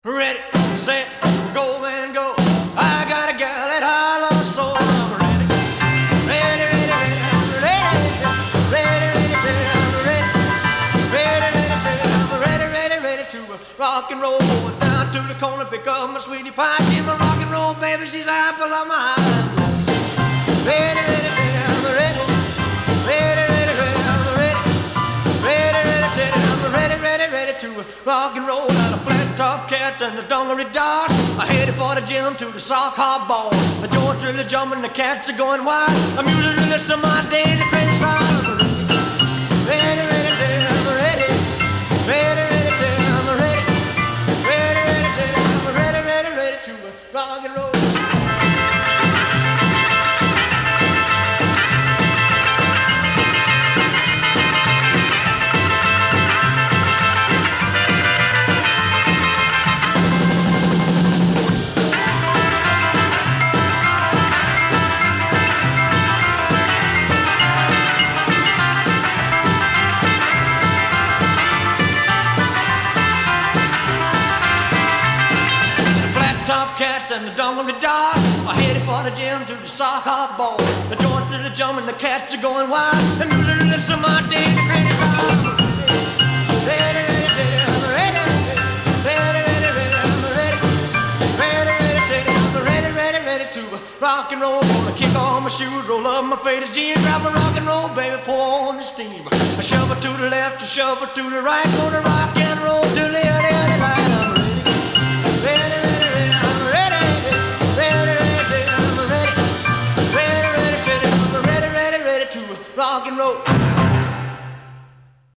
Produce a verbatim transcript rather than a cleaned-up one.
Ready, set, go and go. I got a gal that I love so. I'm ready, ready, ready, ready, ready, ready, ready, ready, ready, ready, ready to rock and roll. Going down to the corner, pick up my sweetie pie. She's my rock and roll baby, she's the apple of my eye. Ready, ready, ready, I'm ready, ready, ready, ready, I'm ready, ready, ready, ready, I'm ready, ready, ready to rock and roll. Out of flat top cats and the dungaree dolls. I headed for the gym to the sock hop ball. The joints really jumping, the cats are going wild. The music really some my day, the crazy crowd. Ready, ready, ready, I'm ready, ready, ready, ready, I'm ready, ready, ready, ready, I'm ready, ready, ready to rock and roll. Top cats and the dungaree dolls. I headed for the gym to the sock hop ball. The joints are jumping, the cats are going wild. The music is listen my day, the crazy crowd. Ready, ready, ready, I'm ready. Ready, ready, ready, I'm ready. Ready, ready, ready, I'm ready, ready, ready to rock and roll. Gonna kick on my shoes, roll up my faded jeans, grab my rock and roll, baby, pour on the steam. I shove it to the left, I shove it to the right, gonna rock and roll till the